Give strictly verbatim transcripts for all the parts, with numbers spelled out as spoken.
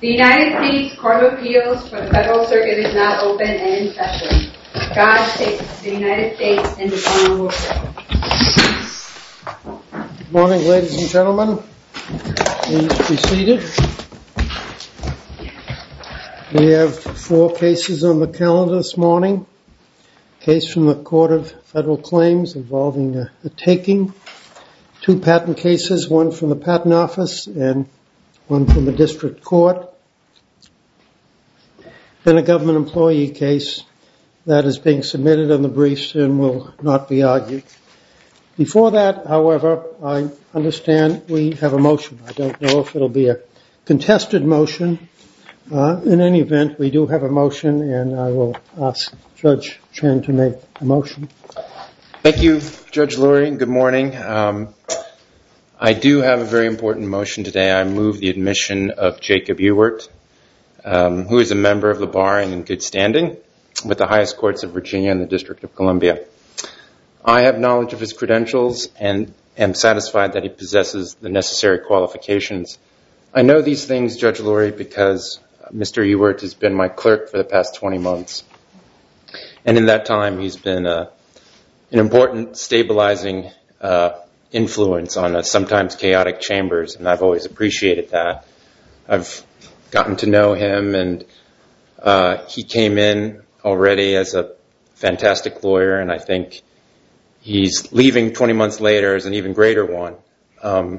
The United States Court of Appeals for the Federal Circuit is now open and in session. God save the United States and His honorable court. Good morning, ladies and gentlemen. Please be seated. We have four cases on the calendar this morning. A case from the Court of Federal Claims involving a, a taking. Two patent cases, one from the Patent Office and one from the District Court. Then a government employee case that is being submitted on the briefs and will not be argued. Before that, however, I understand we have a motion. I don't know if it'll be a contested motion. Uh, in any event, we do have a motion, and I will ask Judge Chen to make a motion. Thank you, Judge Lurie. Good morning. Um, I do have a very important motion today. I move the admission of Jacob Ewert, um, who is a member of the bar and in good standing with the highest courts of Virginia and the District of Columbia. I have knowledge of his credentials and am satisfied that he possesses the necessary qualifications. I know these things, Judge Lurie, because Mister Ewert has been my clerk for the past twenty months. And in that time, he's been uh, an important stabilizing uh, influence on uh, sometimes chaotic chambers, and I've always appreciated that. I've gotten to know him, and uh, he came in already as a fantastic lawyer, and I think he's leaving twenty months later as an even greater one. Um,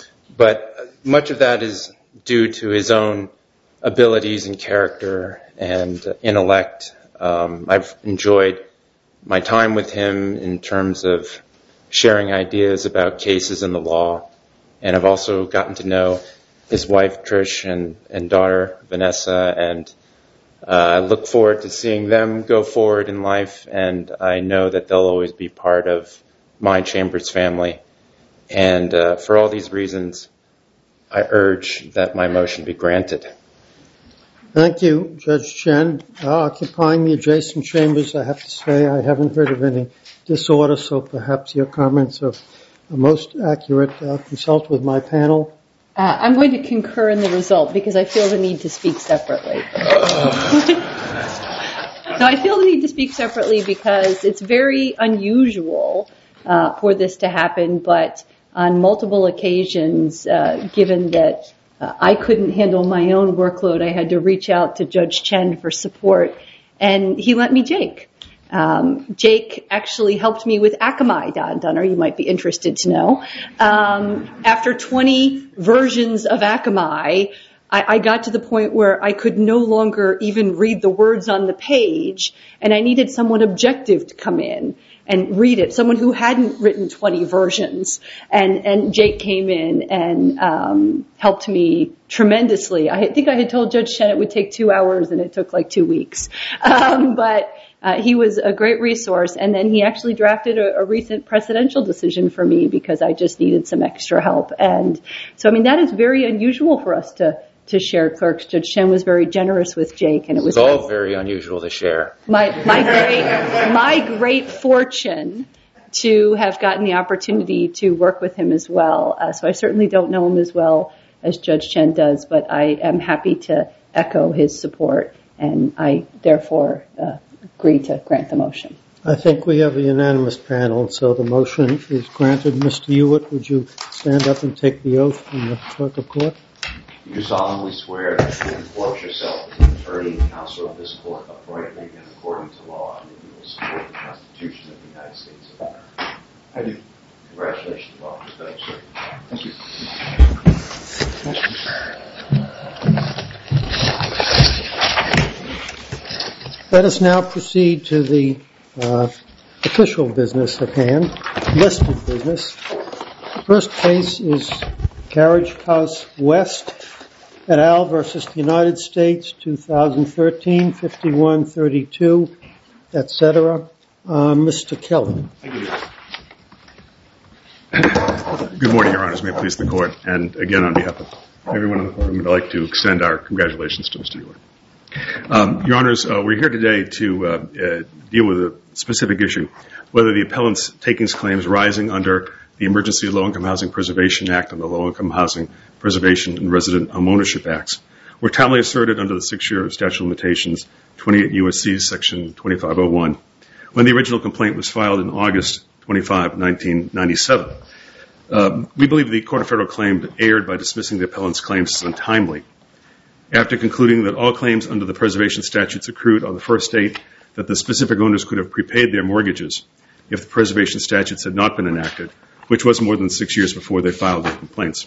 but much of that is due to his own abilities and character and uh, intellect. Um, I've enjoyed my time with him in terms of sharing ideas about cases in the law, and I've also gotten to know his wife Trish and, and daughter Vanessa, and uh, I look forward to seeing them go forward in life, and I know that they'll always be part of my Chambers family. And uh, for all these reasons, I urge that my motion be granted. Thank you, Judge Chen. Uh, occupying the adjacent chambers, I have to say I haven't heard of any disorder, so perhaps your comments are, are most accurate. I'll consult with my panel. Uh, I'm going to concur in the result because I feel the need to speak separately. So I feel the need to speak separately because it's very unusual uh, for this to happen, but on multiple occasions, uh, given that uh, I couldn't handle my own workload, I had to reach out to Judge Chen for support, and he lent me Jake. Um, Jake actually helped me with Akamai, Don Dunner, you might be interested to know. Um, after twenty versions of Akamai, I, I got to the point where I could no longer even read the words on the page, and I needed someone objective to come in and read it, someone who hadn't written twenty versions. And, and Jake came in and um, helped me tremendously. I think I had told Judge Chen it would take two hours, and it took like two weeks. Um, but Uh, he was a great resource, and then he actually drafted a, a recent presidential decision for me because I just needed some extra help. And so, I mean, that is very unusual for us to, to share clerks. Judge Chen was very generous with Jake, and it was it's all very unusual to share. My my great my great fortune to have gotten the opportunity to work with him as well. Uh, so I certainly don't know him as well as Judge Chen does, but I am happy to echo his support, and I therefore Uh, agree to grant the motion. I think we have a unanimous panel, so the motion is granted. Mister Ewert, would you stand up and take the oath from the clerk of court? You solemnly swear that you will report yourself as an attorney and counsel of this court uprightly and according to law, and that you will support the Constitution of the United States of America. I do. Congratulations, Officer. Thank you, sir. Thank you. Let us now proceed to the uh, official business at hand, listed business. The first case is Carriage House West et al. Versus the United States, twenty thirteen, fifty-one thirty-two, et cetera. Uh, Mister Kelly. Thank you. Good morning, Your Honors. May it please the Court. And again, on behalf of everyone in the courtroom, I'd like to extend our congratulations to Mister Ewert. Um, Your Honors, uh, we're here today to uh, uh, deal with a specific issue, whether the appellant's takings claims rising under the Emergency Low-Income Housing Preservation Act and the Low-Income Housing Preservation and Resident Homeownership Acts were timely asserted under the six-year statute of limitations, twenty-eight U S C section twenty-five oh one, when the original complaint was filed in August twenty-fifth, nineteen ninety-seven. Uh, we believe the Court of Federal Claims erred by dismissing the appellant's claims as untimely, after concluding that all claims under the preservation statutes accrued on the first date that the specific owners could have prepaid their mortgages if the preservation statutes had not been enacted, which was more than six years before they filed their complaints.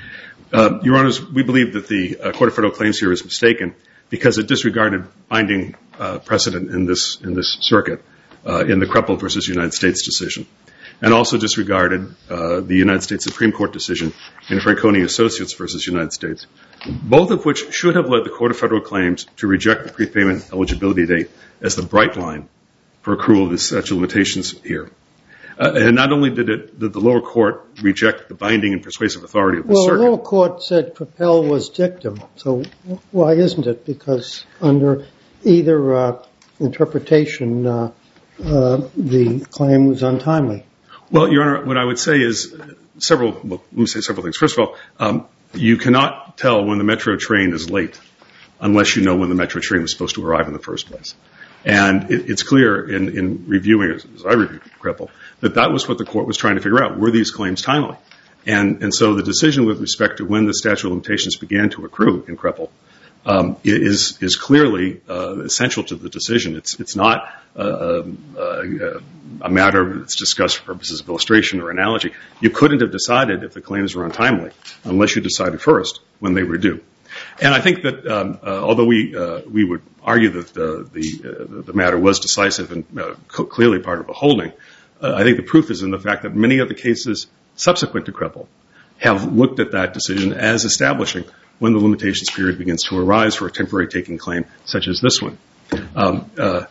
Uh, Your Honors, we believe that the uh, Court of Federal Claims here is mistaken because it disregarded binding uh, precedent in this in this circuit uh, in the Kreppel versus United States decision, and also disregarded uh, the United States Supreme Court decision in Franconi Associates versus United States, both of which should have led the Court of Federal Claims to reject the prepayment eligibility date as the bright line for accrual of the statute of limitations here. Uh, and not only did it did the lower court reject the binding and persuasive authority of the well, circuit. Well, the lower court said Kreppel was dictum, so why isn't it? Because under either uh, interpretation, uh, uh, the claim was untimely. Well, Your Honor, what I would say is several, well, let me say several things. First of all, um, you cannot tell when the metro train is late unless you know when the metro train was supposed to arrive in the first place. And it, it's clear in, in reviewing, as I reviewed Kreppel, that that was what the court was trying to figure out. Were these claims timely? And, and so the decision with respect to when the statute of limitations began to accrue in Kreppel um, is, is clearly uh, essential to the decision. It's, it's not uh, uh, a matter that's discussed for purposes of illustration or analogy. You couldn't have decided if the claims were untimely unless you decided first when they were due. And I think that um, uh, although we uh, we would argue that uh, the uh, the matter was decisive and uh, co- clearly part of a holding, uh, I think the proof is in the fact that many of the cases subsequent to Kreppel have looked at that decision as establishing when the limitations period begins to arise for a temporary taking claim such as this one. Um, uh,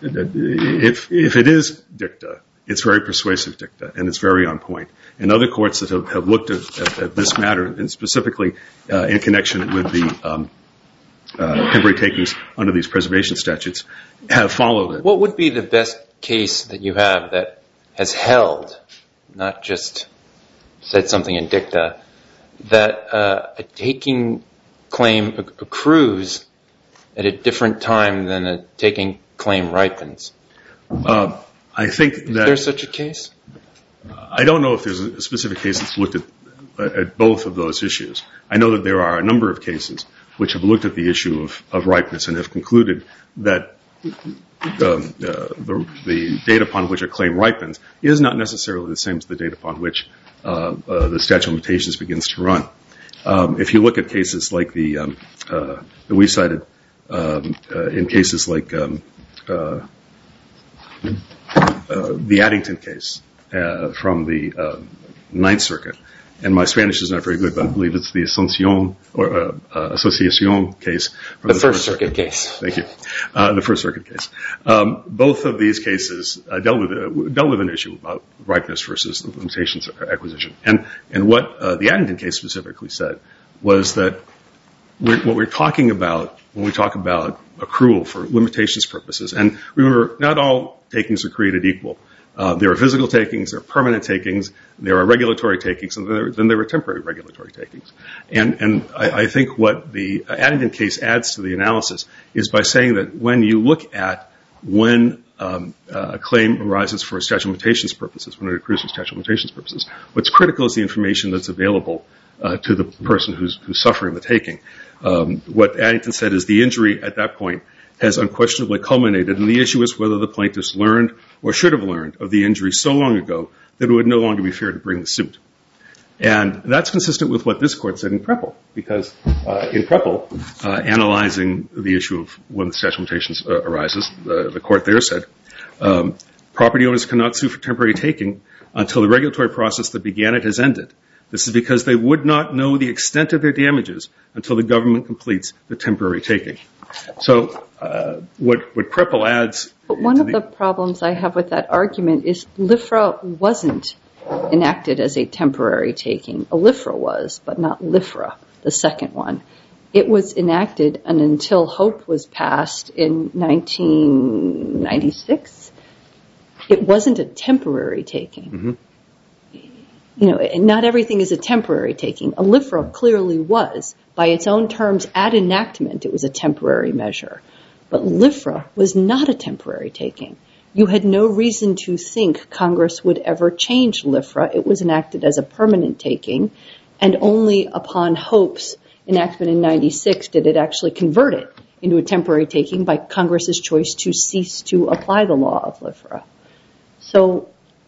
if if it is dicta, it's very persuasive dicta, and it's very on point. And other courts that have, have looked at, at, at this matter, and specifically uh, in connection with the um, uh, temporary takings under these preservation statutes, have followed it. What would be the best case that you have that has held, not just said something in dicta, that uh, a taking claim accrues at a different time than a taking claim ripens? Uh, I think that... Is there such a case? I don't know if there's a specific case that's looked at, at both of those issues. I know that there are a number of cases which have looked at the issue of, of ripeness and have concluded that um, uh, the, the date upon which a claim ripens is not necessarily the same as the date upon which uh, uh, the statute of limitations begins to run. Um, if you look at cases like the um, uh, that we cited, um, uh, in cases like um, uh, uh, the Addington case, Uh, from the uh, Ninth Circuit, and my Spanish is not very good, but I believe it's the Asuncion or uh, uh, Associacion case. From the, the First First Circuit, Circuit case. Thank you. Uh, the First Circuit case. Um, both of these cases uh, dealt with uh, dealt with an issue about ripeness versus limitations acquisition, and and what uh, the Addington case specifically said was that we're, what we're talking about when we talk about accrual for limitations purposes, and remember, not all takings are created equal. Uh, there are physical takings, there are permanent takings, there are regulatory takings, and there, then there are temporary regulatory takings. And, and I, I think what the Addington case adds to the analysis is by saying that when you look at when um, uh, a claim arises for statute of limitations purposes, when it accrues for statute of limitations purposes, what's critical is the information that's available uh, to the person who's, who's suffering the taking. Um, what Addington said is the injury at that point has unquestionably culminated, and the issue is whether the plaintiffs learned or should have learned of the injury so long ago that it would no longer be fair to bring the suit. And that's consistent with what this court said in Kreppel, because uh, in Kreppel, uh, analyzing the issue of when the statute of limitations uh, arises, uh, the court there said, um, property owners cannot sue for temporary taking until the regulatory process that began it has ended. This is because they would not know the extent of their damages until the government completes the temporary taking. So uh, what, what Kreppel adds... But one of the, the problems I have with that argument is L I F R A wasn't enacted as a temporary taking. A L I F R A was, but not L I F R A, the second one. It was enacted and until Hope was passed in nineteen ninety-six, it wasn't a temporary taking. Mm-hmm. you know, not everything is a temporary taking. A L I F R A clearly was. By its own terms, at enactment, it was a temporary measure. But L I F R A was not a temporary taking. You had no reason to think Congress would ever change L I F R A. It was enacted as a permanent taking, and only upon Hope's enactment in ninety-six did it actually convert it into a temporary taking by Congress's choice to cease to apply the law of L I F R A. So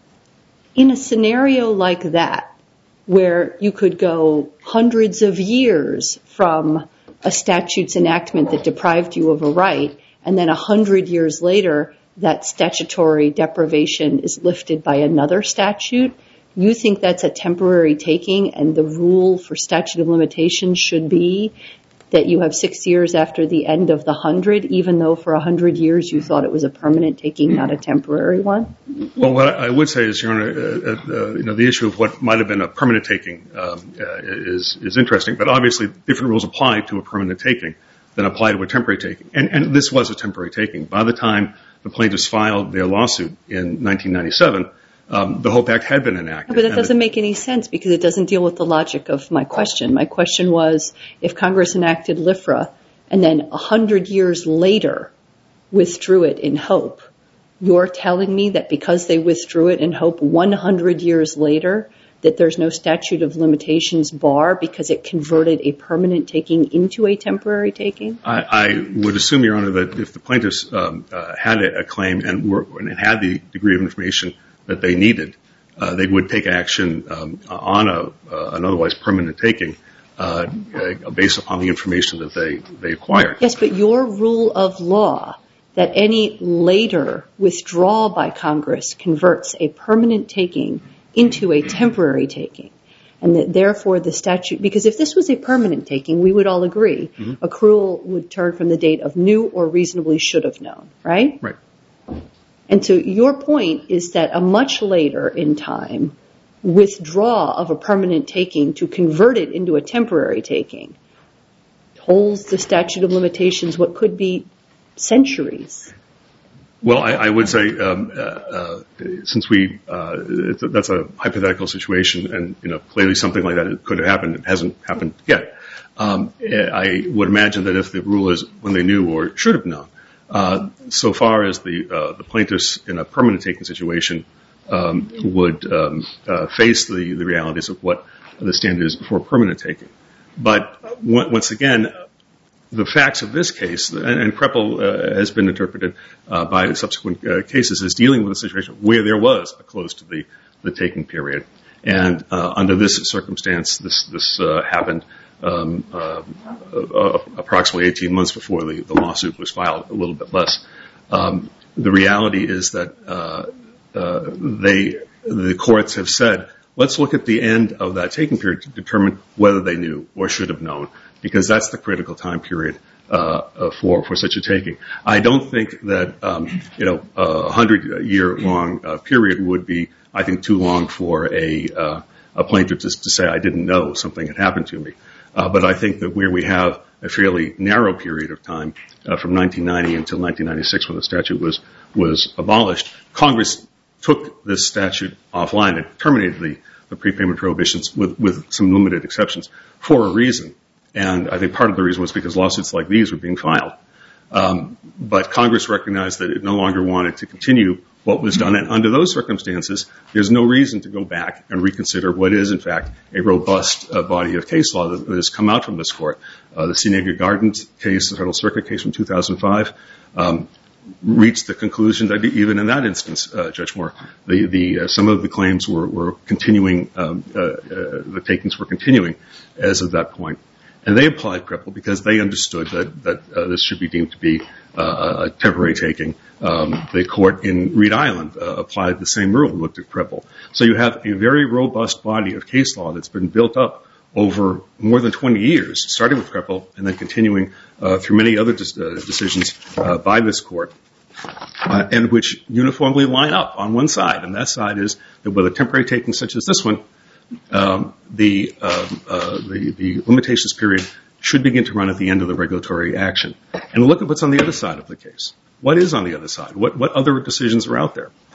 in a scenario like that, where you could go hundreds of years from a statute's enactment that deprived you of a right, and then a hundred years later, that statutory deprivation is lifted by another statute, you think that's a temporary taking, and the rule for statute of limitations should be that you have six years after the end of the hundred, even though for a hundred years you thought it was a permanent taking, not a temporary one? Well, what I would say is, Your Honor, uh, uh, you know, the issue of what might have been a permanent taking um, uh, is is interesting, but obviously different rules apply to a permanent taking than apply to a temporary taking. And, and this was a temporary taking. By the time the plaintiffs filed their lawsuit in nineteen ninety-seven, um, the Hope Act had been enacted. But that doesn't make any sense because it doesn't deal with the logic of my question. My question was, if Congress enacted L I F R A and then a hundred years later withdrew it in Hope, you're telling me that because they withdrew it in Hope one hundred years later, that there's no statute of limitations bar because it converted a permanent taking into a temporary taking? I, I would assume, Your Honor, that if the plaintiffs um, uh, had a, a claim and, were, and had the degree of information that they needed, uh, they would take action um, on a, uh, an otherwise permanent taking uh, uh, based upon the information that they, they acquired. Yes, but your rule of law that any later withdrawal by Congress converts a permanent taking into a temporary taking, and that therefore the statute, because if this was a permanent taking, we would all agree, mm-hmm. accrual would turn from the date of knew or reasonably should have known, right? Right. And so your point is that a much later in time withdrawal of a permanent taking to convert it into a temporary taking holds the statute of limitations what could be centuries. Well, I, I would say, um, uh, uh, since we, uh, it's a, that's a hypothetical situation, and you know, clearly something like that could have happened. It hasn't happened yet. Um, I would imagine that if the rule is when they knew or should have known, uh, so far as the uh, the plaintiffs in a permanent taking situation um, would um, uh, face the the realities of what the standard is for permanent taking. But once again, the facts of this case, and, and Kreppel uh, has been interpreted uh, by subsequent uh, cases as dealing with a situation where there was a close to the, the taking period. And uh, under this circumstance, this, this uh, happened um, uh, uh, approximately eighteen months before the, the lawsuit was filed, a little bit less. Um, the reality is that uh, uh, they, the courts have said, let's look at the end of that taking period to determine whether they knew or should have known, because that's the critical time period uh, for for such a taking. I don't think that um, you know a hundred year long uh, period would be, I think, too long for a uh, a plaintiff just to say I didn't know something had happened to me. Uh, but I think that where we have a fairly narrow period of time uh, from nineteen ninety until nineteen ninety-six, when the statute was was abolished, Congress took this statute offline and terminated the, the prepayment prohibitions with, with some limited exceptions for a reason. And I think part of the reason was because lawsuits like these were being filed. Um, but Congress recognized that it no longer wanted to continue what was done. And under those circumstances, there's no reason to go back and reconsider what is, in fact, a robust uh, body of case law that, that has come out from this court. Uh, the Seneca Gardens case, the Federal Circuit case from two thousand five, um, reached the conclusion that even in that instance, uh, Judge Moore, the, the, uh, some of the claims were, were continuing, um, uh, uh, the takings were continuing as of that point. And they applied Kreppel because they understood that, that uh, this should be deemed to be uh, a temporary taking. Um, the court in Reed Island uh, applied the same rule and looked at Kreppel. So you have a very robust body of case law that's been built up over more than twenty years, starting with Kreppel and then continuing uh, through many other dis- uh, decisions uh, by this court, uh, and which uniformly line up on one side. And that side is that with a temporary taking such as this one, Um, the, uh, uh, the the limitations period should begin to run at the end of the regulatory action. And look at what's on the other side of the case. What is on the other side? What what other decisions are out there?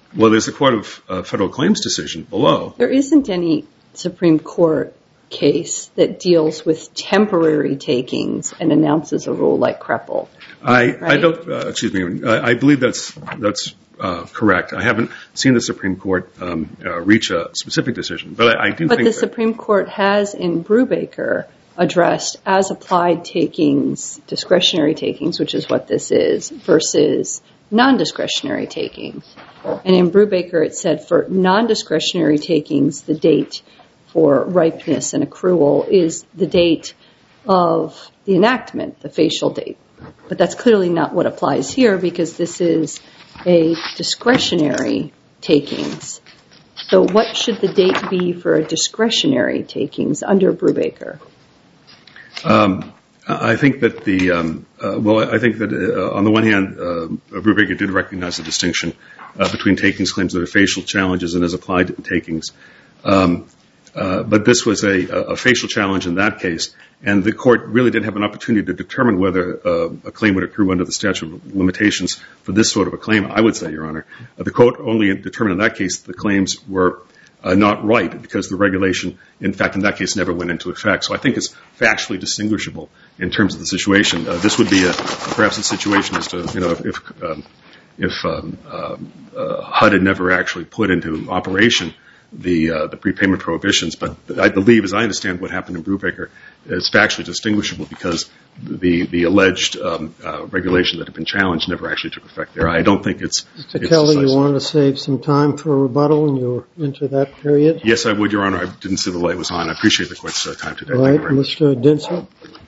Well, there's a Court of uh, Federal Claims decision below. There isn't any Supreme Court case that deals with temporary takings and announces a rule like Kreppel. I, right? I don't, uh, excuse me, I, I believe that's, that's uh, correct. I haven't seen the Supreme Court um, uh, reach a specific decision, but I, I do but think the that Supreme Court has in Brubaker addressed as applied takings, discretionary takings, which is what this is, versus non-discretionary takings. And in Brubaker it said for non-discretionary takings, the date for ripeness and accrual is the date of the enactment, the facial date. But that's clearly not what applies here because this is a discretionary takings. So what should the date be for a discretionary takings under Brubaker? Um, I think that the um, uh, well, I think that uh, on the one hand, uh, Brubaker did recognize the distinction uh, between takings claims that are facial challenges and as applied takings. Um, uh, but this was a, a facial challenge in that case, and the court really didn't have an opportunity to determine whether uh, a claim would accrue under the statute of limitations for this sort of a claim. I would say, Your Honor, uh, the court only determined in that case the claims were Uh, not right because the regulation, in fact, in that case, never went into effect. So I think it's factually distinguishable in terms of the situation. Uh, this would be a, perhaps a situation as to, you know, if um, if um, uh, uh, H U D had never actually put into operation the uh, the prepayment prohibitions. But I believe, as I understand what happened in Brubaker, is factually distinguishable because the the alleged um, uh, regulation that had been challenged never actually took effect there. I don't think it's. Mister it's Kelly, decisive. you wanted to save some time for rebuttal, and you're into that period. Yes, I would, Your Honor. I didn't see the light was on. I appreciate the court's uh, time today. All Thank right, you very much. Mister Dinser.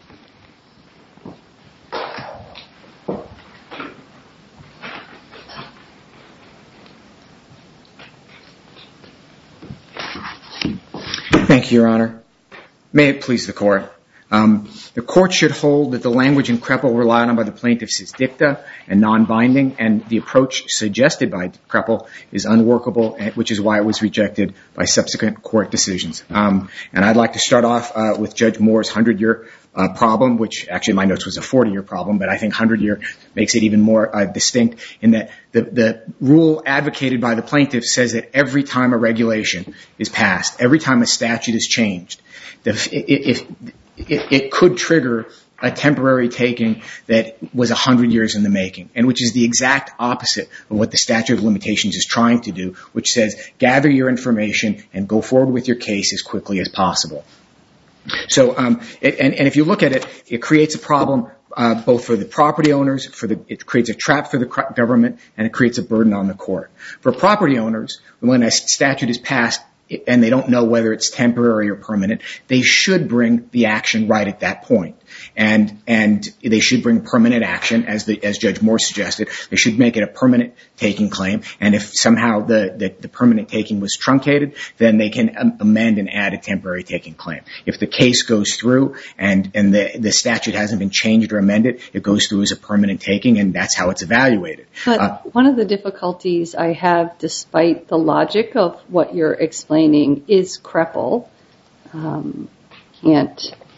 Thank you, Your Honor. May it please the Court. Um, the Court should hold that the language in Kreppel relied on by the plaintiffs is dicta and non-binding, and the approach suggested by Kreppel is unworkable, which is why it was rejected by subsequent court decisions. Um, and I'd like to start off uh, with Judge Moore's hundred-year uh, problem, which actually in my notes was a forty-year problem, but I think hundred-year makes it even more uh, distinct in that the, the rule advocated by the plaintiffs says that every time a regulation is passed, every time a statute is changed, the, if, if It, it could trigger a temporary taking that was a hundred years in the making, and which is the exact opposite of what the statute of limitations is trying to do, which says gather your information and go forward with your case as quickly as possible. So, um, it, and, and if you look at it, it creates a problem uh, both for the property owners, for the, it creates a trap for the government, and it creates a burden on the court. For property owners, when a statute is passed, and they don't know whether it's temporary or permanent, they should bring the action right at that point. And, and they should bring permanent action, as the, as Judge Moore suggested. They should make it a permanent taking claim. And if somehow the, the, the permanent taking was truncated, then they can amend and add a temporary taking claim. If the case goes through and, and the, the statute hasn't been changed or amended, it goes through as a permanent taking, and that's how it's evaluated. But uh, one of the difficulties I have, despite the logic of what you're explaining, is Kreppel um, can't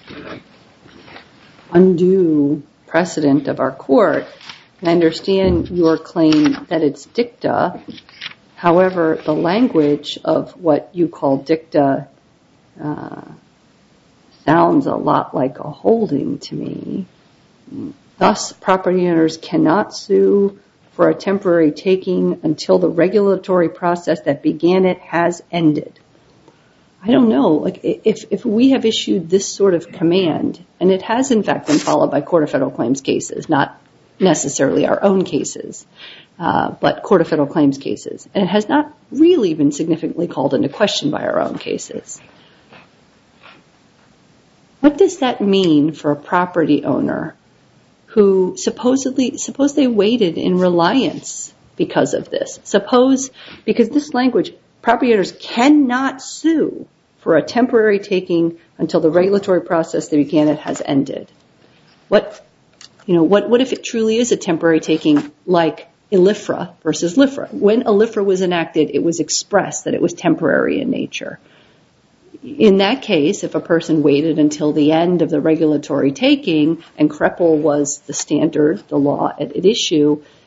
undue precedent of our court. And I understand your claim that it's dicta. However, the language of what you call dicta uh, sounds a lot like a holding to me. Thus, property owners cannot sue for a temporary taking until the regulatory process that began it has ended. I don't know, like if, if we have issued this sort of command, and it has in fact been followed by Court of Federal Claims cases, not necessarily our own cases, uh, but Court of Federal Claims cases, and it has not really been significantly called into question by our own cases. What does that mean for a property owner who supposedly, suppose they waited in reliance because of this? Suppose, because this language, property owners cannot sue for a temporary taking until the regulatory process that began it has ended. What, you know, what, what if it truly is a temporary taking like I L F R A versus L I F R A? When I L F R A was enacted, it was expressed that it was temporary in nature. In that case, if a person waited until the end of the regulatory taking and Kreppel was the standard, the law at issue,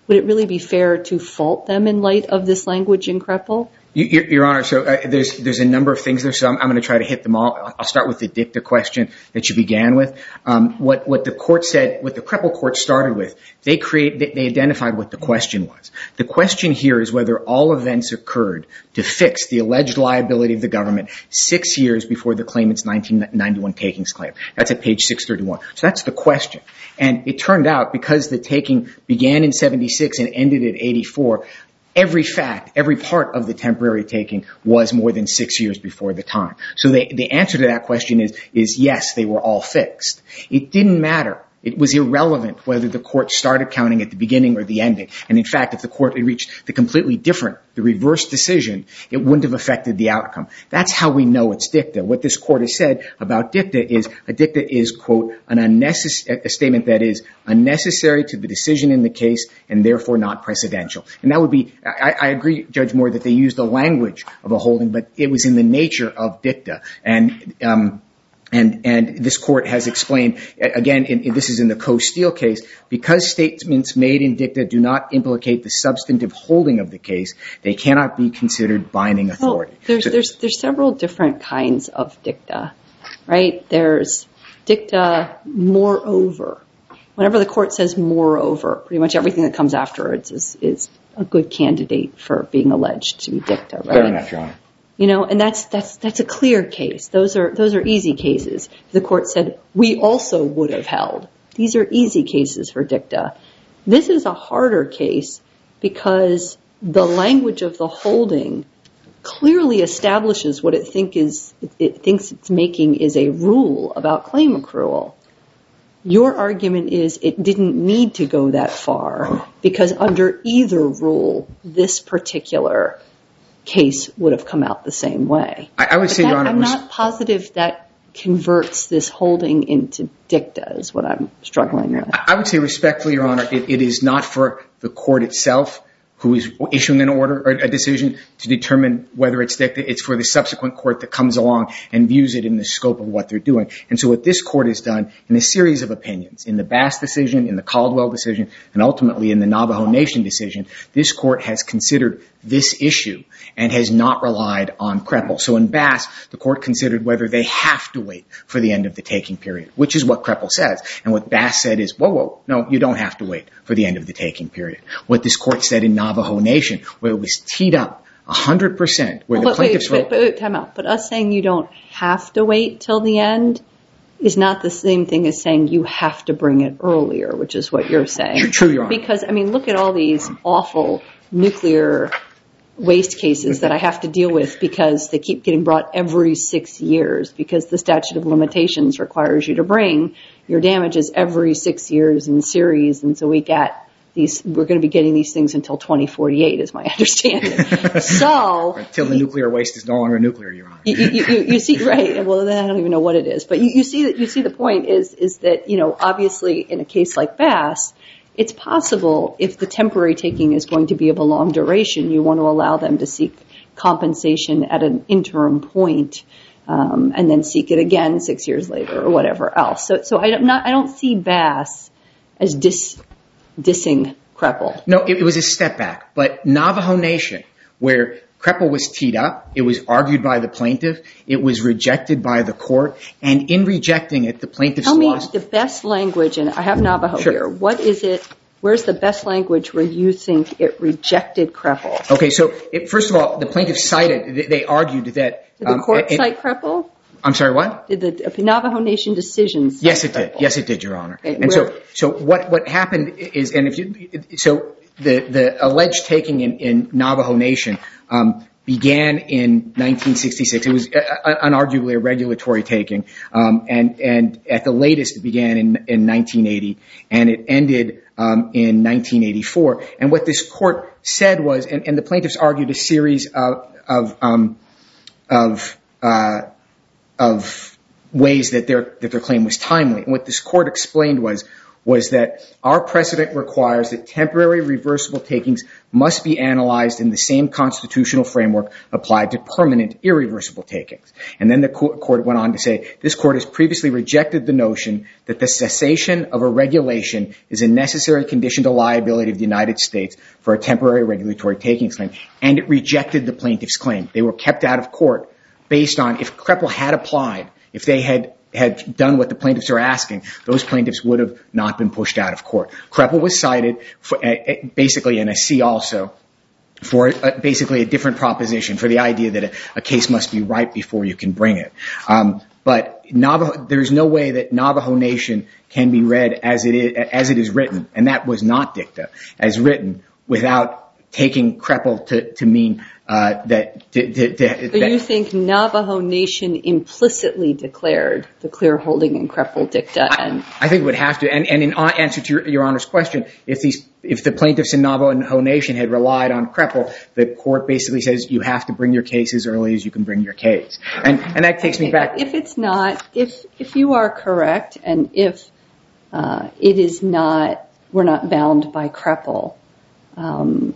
would it really be fair to fault them in light of this language in Kreppel? Your, Your Honor, so uh, there's there's a number of things there, so I'm, I'm going to try to hit them all. I'll start with the dicta question that you began with. Um, what what the court said, what the Kreppel court started with, they create they, they identified what the question was. The question here is whether all events occurred to fix the alleged liability of the government six years before the claimant's nineteen ninety-one takings claim. That's at page six thirty-one. So that's the question. And it turned out, because the taking began in seventy-six and ended at eighty-four, every fact, every part of the temporary taking was more than six years before the time. So they, the answer to that question is, is yes, they were all fixed. It didn't matter. It was irrelevant whether the court started counting at the beginning or the ending. And in fact, if the court had reached the completely different, the reverse decision, it wouldn't have affected the outcome. That's how we know it's dicta. What this court has said about dicta is a dicta is, quote, an unnecessary, a statement that is unnecessary to the decision in the case and therefore not precedential. And that would be, I, I agree, Judge Moore, that they used the language of a holding, but it was in the nature of dicta. And, um, And, and this court has explained, again, in, in, this is in the Coe-Steele case, because statements made in dicta do not implicate the substantive holding of the case, they cannot be considered binding authority. Well, there's, so, there's, there's several different kinds of dicta, right? There's dicta moreover. Whenever the court says moreover, pretty much everything that comes after it is, is a good candidate for being alleged to be dicta, right? Fair enough, Your Honor. You know, and that's that's that's a clear case. Those are those are easy cases. The court said we also would have held. These are easy cases for dicta. This is a harder case because the language of the holding clearly establishes what it think is it thinks it's making is a rule about claim accrual. Your argument is it didn't need to go that far because under either rule, this particular case would have come out the same way. I, I would but say, that, Your Honor, I'm not positive that converts this holding into dicta is what I'm struggling with. I would say respectfully, Your Honor, it, it is not for the court itself who is issuing an order or a decision to determine whether it's dicta. It's for the subsequent court that comes along and views it in the scope of what they're doing. And so what this court has done in a series of opinions, in the Bass decision, in the Caldwell decision, and ultimately in the Navajo Nation decision, this court has considered this issue and has not relied on Kreppel. So in Bass, the court considered whether they have to wait for the end of the taking period, which is what Kreppel says. And what Bass said is, whoa, whoa, no, you don't have to wait for the end of the taking period. What this court said in Navajo Nation, where it was teed up one hundred percent, where well, the plaintiffs wait, were... But, but, time out. But us saying you don't have to wait till the end is not the same thing as saying you have to bring it earlier, which is what you're saying. True, true, Your Honor. Because, I mean, look at all these awful nuclear waste cases that I have to deal with because they keep getting brought every six years because the statute of limitations requires you to bring your damages every six years in series. And so we get these, we're going to be getting these things until twenty forty-eight is my understanding. So. Until the nuclear waste is no longer nuclear, Your Honor. You, you, you, you see, right. Well, then I don't even know what it is. But you, you see that, you see the point is, is that, you know, obviously in a case like Bass, it's possible if the temporary taking is going to be of a long duration, you want to allow them to seek compensation at an interim point, um, and then seek it again six years later or whatever else. So, so I don't not, I don't see Bass as dis, dissing Kreppel. No, it, it was a step back. But Navajo Nation, where Kreppel was teed up, it was argued by the plaintiff, it was rejected by the court, and in rejecting it, the plaintiffs Tell lost. me the best language, and I have Navajo Sure. here. What is it? Where's the best language where you think it rejected Kreppel? Okay, so it, first of all, the plaintiffs cited, they, they argued that... Did the um, court it, cite Kreppel? I'm sorry, what? Did the Navajo Nation decisions? Yes, it did. Kreppel? Yes, it did, Your Honor. Okay, and where- so, so what, what happened is, and if you, so the, the alleged taking in, in Navajo Nation, um, began in nineteen sixty-six. It was uh, unarguably a regulatory taking, um, and and at the latest it began in, in nineteen eighty, and it ended um, in nineteen eighty-four. And what this court said was, and, and the plaintiffs argued a series of of um, of uh, of ways that their that their claim was timely. And what this court explained was, was that our precedent requires that temporary reversible takings must be analyzed in the same constitutional framework applied to permanent irreversible takings. And then the court went on to say, this court has previously rejected the notion that the cessation of a regulation is a necessary condition to liability of the United States for a temporary regulatory takings claim. And it rejected the plaintiff's claim. They were kept out of court based on, if Kreppel had applied, if they had had done what the plaintiffs are asking, those plaintiffs would have not been pushed out of court. Kreppel was cited for, uh, basically in a C also for uh, basically a different proposition, for the idea that a, a case must be ripe before you can bring it. Um, but Navajo, there's no way that Navajo Nation can be read as it is, as it is written, and that was not dicta, as written, without taking Kreppel to, to mean Uh, that, to, to, to, so that you think Navajo Nation implicitly declared the clear holding in Kreppel dicta? And I, I think it would have to. And, and in answer to your, your Honor's question, if these, if the plaintiffs in Navajo Nation had relied on Kreppel, the court basically says you have to bring your case as early as you can bring your case. And, and that takes okay, me back. If it's not, if if you are correct, and if uh, it is not, we're not bound by Kreppel. Um,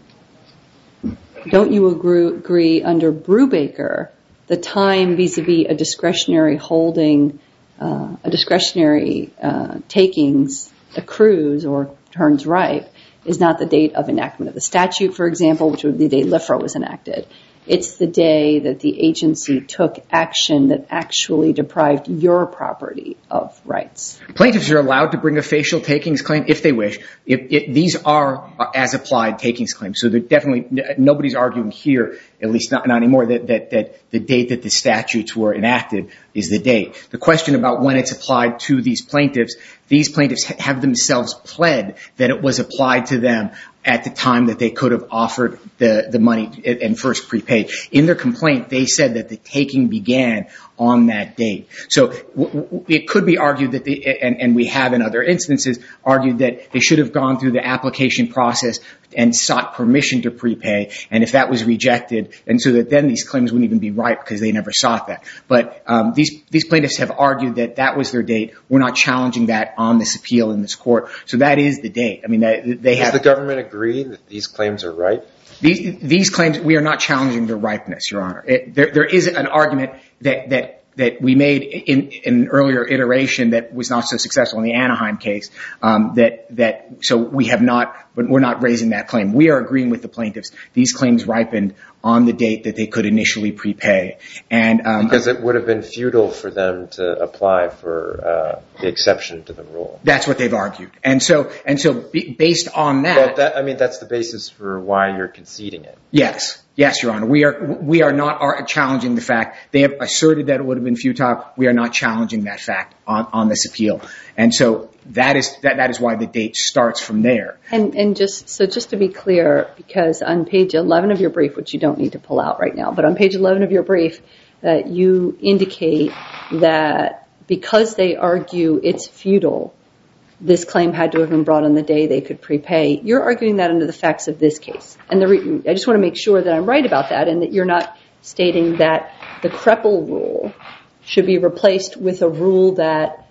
Don't you agree, agree under Brubaker, the time vis-a-vis a discretionary holding, uh, a discretionary uh, takings accrues or turns ripe is not the date of enactment of the statute, for example, which would be the day L I F R A was enacted. It's the day that the agency took action that actually deprived your property of rights. Plaintiffs are allowed to bring a facial takings claim if they wish. If, if these are as applied takings claims, so they're definitely nobody's arguing here, at least not, not anymore, that, that that the date that the statutes were enacted is the date. The question about when it's applied to these plaintiffs, these plaintiffs have themselves pled that it was applied to them at the time that they could have offered the, the money and first prepaid. In their complaint, they said that the taking began on that date. So w- w- it could be argued that, the, and, and we have in other instances, argued that they should have gone through the application process and sought permission to prepay, and if that was rejected, and so that then these claims wouldn't even be ripe because they never sought that. But um, these these plaintiffs have argued that that was their date. We're not challenging that on this appeal in this court. So that is the date. I mean, they, they have. Does the government agree that these claims are ripe? These these claims, we are not challenging their ripeness, Your Honor. It, there there is an argument that that. that we made in, in an earlier iteration that was not so successful in the Anaheim case, um, that, that, so we have not, but we're not raising that claim. We are agreeing with the plaintiffs. These claims ripened on the date that they could initially prepay. And, um, because it would have been futile for them to apply for, uh, the exception to the rule. That's what they've argued. And so, and so be, based on that. Well, that, I mean, that's the basis for why you're conceding it. Yes. Yes, Your Honor. We are, we are not are challenging the fact. They have asserted that it would have been futile. We are not challenging that fact on, on this appeal. And so that is, that, that is why the date starts from there. And, and just, so just to be clear, because on page eleven of your brief, which you don't need to pull out right now, but on page eleven of your brief, that uh, you indicate that because they argue it's futile, this claim had to have been brought on the day they could prepay. You're arguing that under the facts of this case. And the re- I just want to make sure that I'm right about that and that you're not stating that the Kreppel rule should be replaced with a rule that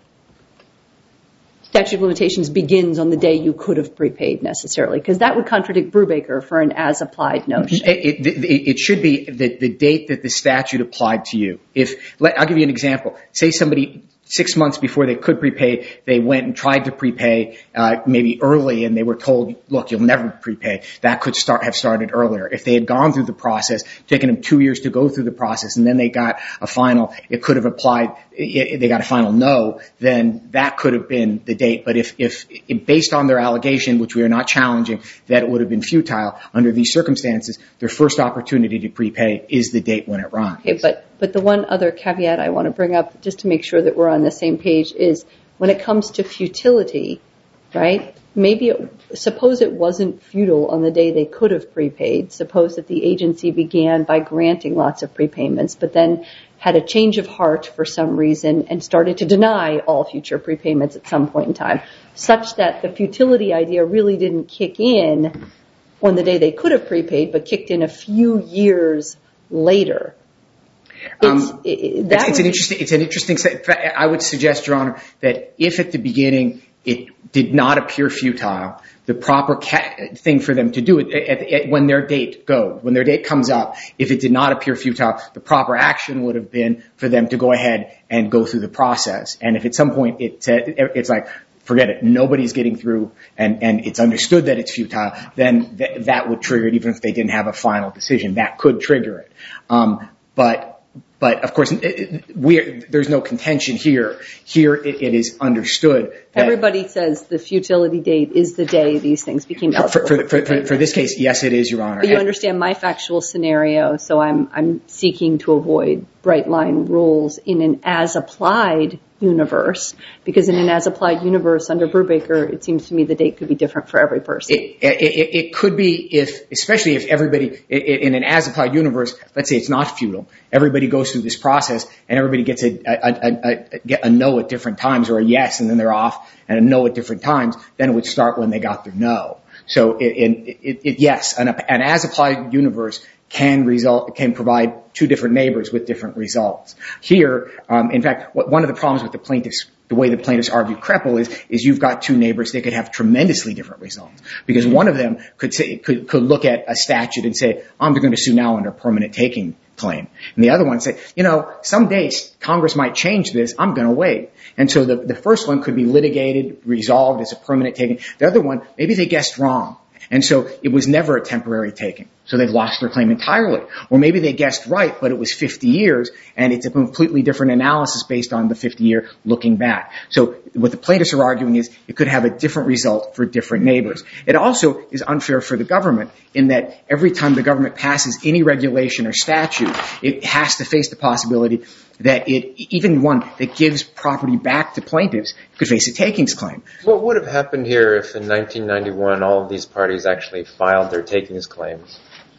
statute of limitations begins on the day you could have prepaid necessarily, because that would contradict Brubaker for an as-applied notion. It, it, it should be the, the date that the statute applied to you. If, let, I'll give you an example. Say somebody six months before they could prepay, they went and tried to prepay, uh, maybe early, and they were told, look, you'll never prepay. That could start, have started earlier. If they had gone through the process, taken them two years to go through the process, and then they got a final, it could have applied, it, they got a final no, then that could have been the date. But if, if, if, based on their allegation, which we are not challenging, that it would have been futile under these circumstances, their first opportunity to prepay is the date when it runs. Okay, but, but the one other caveat I want to bring up, just to make sure that we're on the same page, is when it comes to futility, right? Maybe, it, suppose it wasn't futile on the day they could have prepaid. Suppose that the agency began by granting lots of prepayments, but then had a change of heart for some reason and started to deny all future prepayments at some point in time, such that the futility idea really didn't kick in on the day they could have prepaid, but kicked in a few years later. It's, um, it, it's, it's an interesting, it's an interesting, I would suggest, Your Honor, that if at the beginning it did not appear futile, the proper ca- thing for them to do it at, at, when their date goes, when their date comes up, if it did not appear futile, the proper action would have been for them to go ahead and go through the process. And if at some point it said, it's like, forget it, nobody's getting through, and, and it's understood that it's futile, then th- that would trigger it, even if they didn't have a final decision. That could trigger it. Um, but But of course, we there's no contention here. Here, it, it is understood. That everybody says the futility date is the day these things became eligible. For, for, for, for this case, yes, it is, Your Honor. But you understand my factual scenario, so I'm I'm seeking to avoid bright line rules in an as applied universe, because in an as applied universe under Brubaker, it seems to me the date could be different for every person. It, it, it could be if, especially if everybody in an as applied universe, let's say it's not futile, everybody goes through this process and everybody gets a, a, a, a, a no at different times, or a yes and then they're off, and a no at different times, then it would start when they got their no. So it, it, it, yes, an, an as applied universe can result, can provide two different neighbors with different results. Here, um, in fact, what, one of the problems with the plaintiffs, the way the plaintiffs argue Kreppel is, is you've got two neighbors, they could have tremendously different results. Because one of them could say, could, could look at a statute and say, I'm going to sue now under permanent taking claim. And the other one say, you know, someday Congress might change this, I'm going to wait. And so the, the first one could be litigated, resolved as a permanent taking. The other one, maybe they guessed wrong. And so it was never a temporary taking. So they've lost their claim entirely. Or maybe they guessed right, but it was fifty years, and it's a completely different analysis based on the fifty year looking back. So what the plaintiffs are arguing is it could have a different result for different neighbors. It also is unfair for the government in that every time the government passes any regulation or statute, it has to face the possibility that it, even one that gives property back to plaintiffs, could face a takings claim. What would have happened here if in nineteen ninety-one all of these parties actually filed their takings claims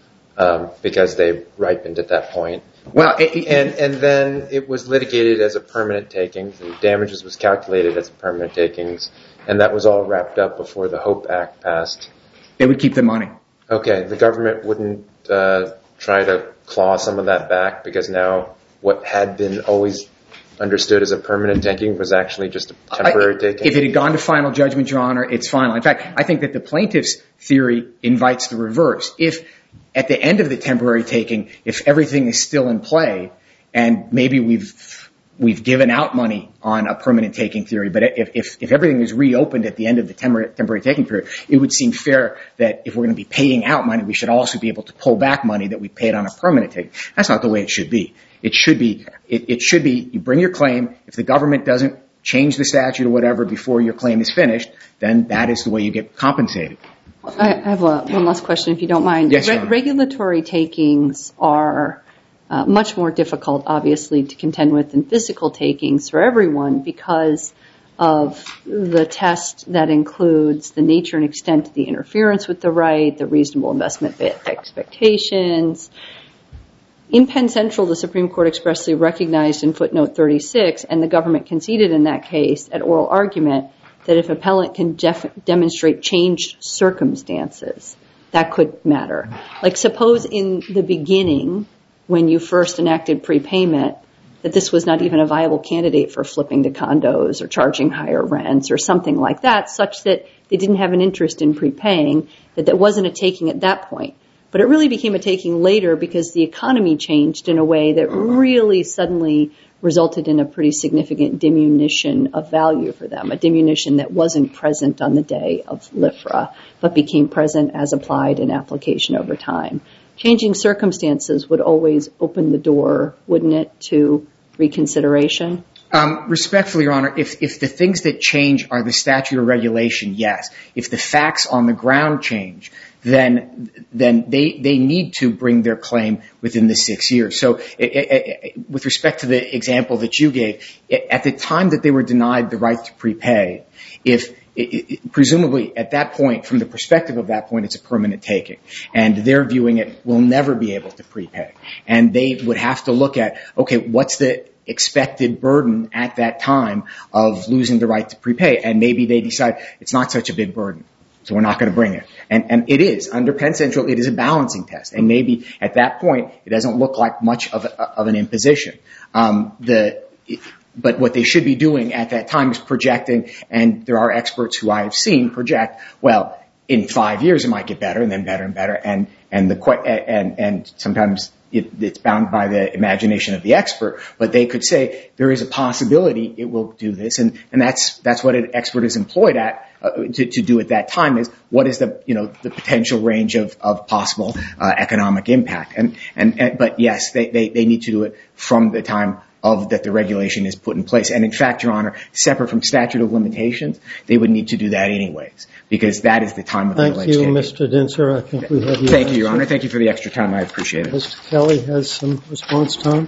um, because they ripened at that point? Well, it, it, and and then it was litigated as a permanent takings, and damages was calculated as a permanent takings, and that was all wrapped up before the HOPE Act passed. They would keep the money. Okay, the government wouldn't uh, try to claw some of that back because now what had been always understood as a permanent taking was actually just a temporary I, taking? If it had gone to final judgment, Your Honor, it's final. In fact, I think that the plaintiff's theory invites the reverse. If at the end of the temporary taking, if everything is still in play, and maybe we've we've given out money on a permanent taking theory, but if if, if everything is reopened at the end of the temporary, temporary taking period, it would seem fair that if we're going to be paying out money, we should also be able to pull back money that we paid on a permanent taking. That's not the way it should be. It should be, it, it should be, you bring your claim. If the government doesn't change the statute or whatever before your claim is finished, then that is the way you get compensated. I have a, one last question, if you don't mind. Yes, Your Re- Honor. regulatory takings are uh, much more difficult, obviously, to contend with than physical takings for everyone because of the test that includes the nature and extent of the interference with the right, the reasonable investment expectations. In Penn Central, the Supreme Court expressly recognized in footnote thirty-six, and the government conceded in that case at oral argument, that if appellant can def- demonstrate changed circumstances, that could matter. Like suppose in the beginning, when you first enacted prepayment, that this was not even a viable candidate for flipping to condos or charging higher rents or something like that, such that they didn't have an interest in prepaying, that that wasn't a taking at that point. But it really became a taking later because the economy changed in a way that really suddenly resulted in a pretty significant diminution of value for them, a diminution that wasn't present on the day of L I F R A, but became present as applied in application over time. Changing circumstances would always open the door, wouldn't it, to reconsideration? Um, respectfully, Your Honor, if, if the things that change are the statute or regulation, yes. If the facts on the ground change, then then they they need to bring their claim within the six years. So it, it, it, with respect to the example that you gave, it, at the time that they were denied the right to prepay, if it, it, presumably at that point, from the perspective of that point, it's a permanent taking. And they're viewing it, we'll never be able to prepay. And they would have to look at, okay, what's the expected burden at that time of losing the right to prepay? And maybe they decide it's not such a big burden, so we're not going to bring it. And, and it is. Under Penn Central, it is a balancing test. And maybe at that point, it doesn't look like much of, a, of an imposition. Um, the, but what they should be doing at that time is projecting, and there are experts who I have seen project, well, in five years it might get better and then better and better, and and the and and sometimes it, it's bound by the imagination of the expert, but they could say there is a possibility it will do this, and and that's that's what an expert is employed at uh, to to do at that time, is what is the you know the potential range of of possible uh, economic impact, and, and and but yes, they, they they need to do it from the time of that the regulation is put in place. And in fact, Your Honor, separate from statute of limitations, they would need to do that anyways, because that is the time of the Thank alleged you, taking. Mister Dinser. I think we have your Thank you, Your answer. Honor. Thank you for the extra time. I appreciate it. Mister Kelly has some response time.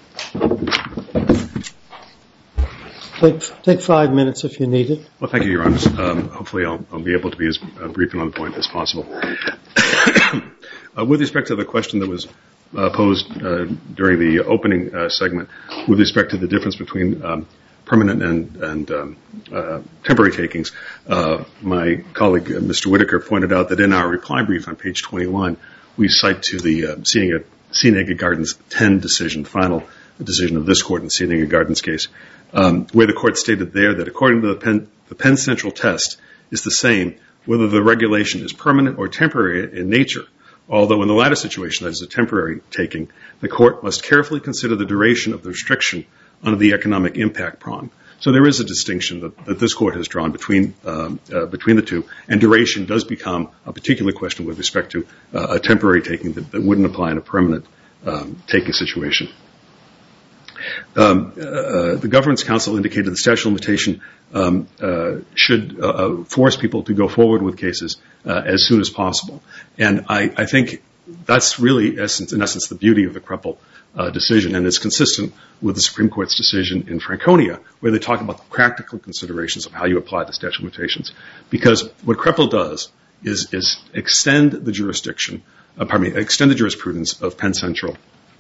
Take, take five minutes if you need it. Well, thank you, Your Honor. Um, hopefully I'll, I'll be able to be as uh, brief and on the point as possible. uh, with respect to the question that was uh, posed uh, during the opening uh, segment, with respect to the difference between um, permanent and, and um, uh, temporary takings, uh, my colleague, uh, Mister Whitaker, pointed out that in our reply brief on page twenty-one, we cite to the uh, Cienega Gardens ten decision, final decision of this court in the Cienega Gardens case, um, where the court stated there that according to the Penn, the Penn Central test is the same whether the regulation is permanent or temporary in nature. Although in the latter situation, that is a temporary taking, the court must carefully consider the duration of the restriction under the economic impact prong. So there is a distinction that, that this court has drawn between um, uh, between the two, and duration does become a particular question with respect to uh, a temporary taking that, that wouldn't apply in a permanent um, taking situation. Um, uh, the Governance Council indicated the statute of limitation um, uh, should uh, force people to go forward with cases uh, as soon as possible. And I, I think that's really, essence, in essence, the beauty of the Kreppel uh, decision, and it's consistent with the Supreme Court's decision in Franconia, where they talk about the practical considerations of how you apply the statute of limitations. Because what Kreppel does is, is extend the jurisdiction, uh, pardon me, extend the jurisprudence of Penn Central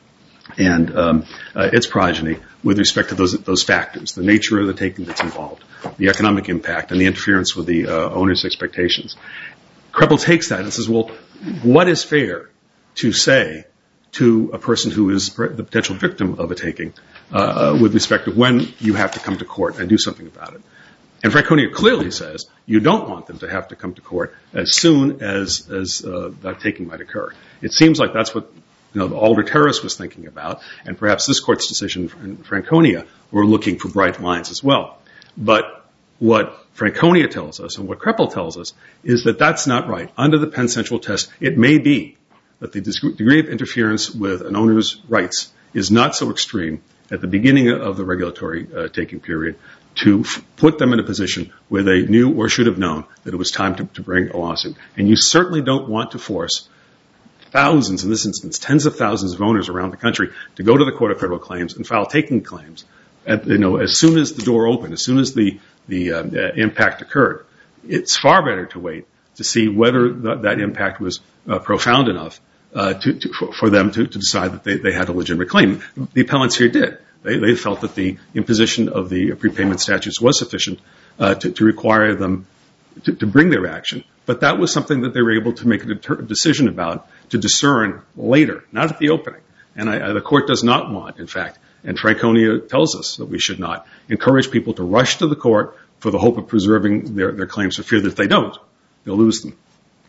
and um, uh, its progeny with respect to those those factors, the nature of the taking that's involved, the economic impact, and the interference with the uh, owner's expectations. Kreppel takes that and says, well, what is fair to say to a person who is the potential victim of a taking uh, with respect to when you have to come to court and do something about it? And Franconia clearly says you don't want them to have to come to court as soon as, as uh, that taking might occur. It seems like that's what you know, Alder Terrace was thinking about, and perhaps this court's decision in Franconia were looking for bright lines as well. But what Franconia tells us and what Kreppel tells us is that that's not right. Under the Penn Central test, it may be that the degree of interference with an owner's rights is not so extreme at the beginning of the regulatory uh, taking period to f- put them in a position where they knew or should have known that it was time to, to bring a lawsuit. And you certainly don't want to force thousands, in this instance, tens of thousands of owners around the country to go to the Court of Federal Claims and file taking claims at, you know, as soon as the door opened, as soon as the, the uh, impact occurred. It's far better to wait to see whether th- that impact was uh, profound enough uh, to, to, for, for them to, to decide that they, they had a legitimate claim. The appellants here did. They, they felt that the imposition of the prepayment statutes was sufficient uh, to, to require them to, to bring their action. But that was something that they were able to make a deter- decision about to discern later, not at the opening. And I, I, the court does not want, in fact, and Franconia tells us that we should not, encourage people to rush to the court for the hope of preserving their, their claims for fear that if they don't, they'll lose them.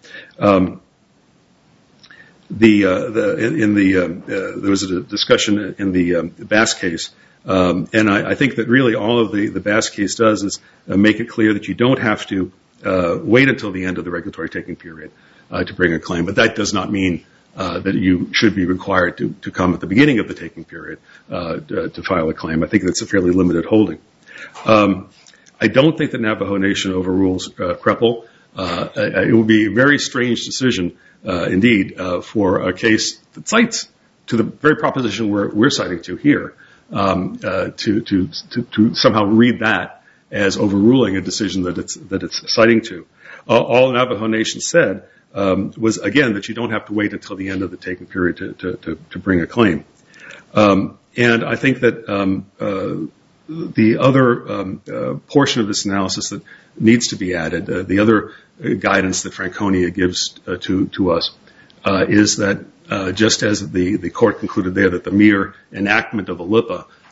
Um, the, uh, the, in, in the, um, uh, there was a discussion in the um, Bass case, um, and I, I think that really all of the, the Bass case does is uh, make it clear that you don't have to uh, wait until the end of the regulatory taking period Uh, to bring a claim, but that does not mean uh, that you should be required to, to come at the beginning of the taking period uh, to, to file a claim. I think that's a fairly limited holding. Um, I don't think that Navajo Nation overrules uh, Kreppel. Uh, it would be a very strange decision, uh, indeed, uh, for a case that cites to the very proposition we're, we're citing to here, um, uh, to, to, to, to somehow read that as overruling a decision that it's that it's citing to. Uh, all Navajo Nation said Um, was, again, that you don't have to wait until the end of the taking period to, to, to, to bring a claim. Um, and I think that um, uh, the other um, uh, portion of this analysis that needs to be added, uh, the other guidance that Franconia gives uh, to, to us, uh, is that uh, just as the, the court concluded there that the mere enactment of a L I P A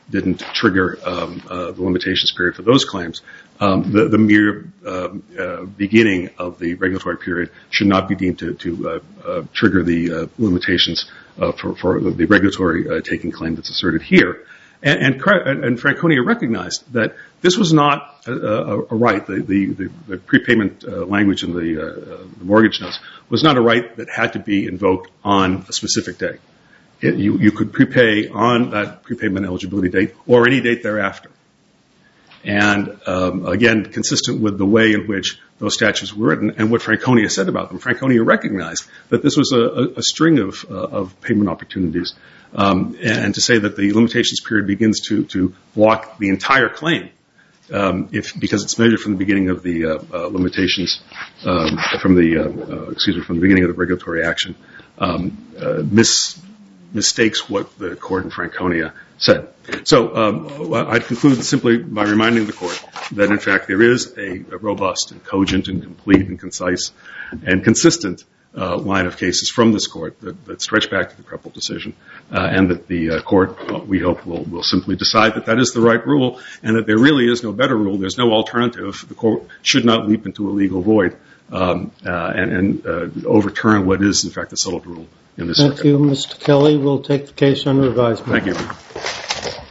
didn't trigger um, uh, the limitations period for those claims, um, the, the mere uh, uh, beginning of the regulatory period should not be deemed to, to uh, uh, trigger the uh, limitations uh, for, for the regulatory uh, taking claim that's asserted here. And, and, and Franconia recognized that this was not a, a, a right. The, the, the prepayment uh, language in the, uh, the mortgage notes was not a right that had to be invoked on a specific day. It, you, you could prepay on that prepayment eligibility date or any date thereafter. And um, again, consistent with the way in which those statutes were written and what Franconia said about them, Franconia recognized that this was a, a string of, uh, of payment opportunities. Um, and, and to say that the limitations period begins to, to block the entire claim, um, if because it's measured from the beginning of the uh, uh, limitations, um, from the uh, uh, excuse me, from the beginning of the regulatory action, um, uh, mis, mistakes what the court in Franconia said. So um, I'd conclude simply by reminding the court that in fact there is a, a robust and cogent and complete and concise and consistent Uh, line of cases from this court that, that stretch back to the Kreppel decision, uh, and that the uh, court, uh, we hope, will, will simply decide that that is the right rule and that there really is no better rule. There's no alternative. The court should not leap into a legal void um, uh, and, and uh, overturn what is, in fact, the settled rule in this Thank circuit. you, Mister Kelly. We'll take the case under advisement. Thank you.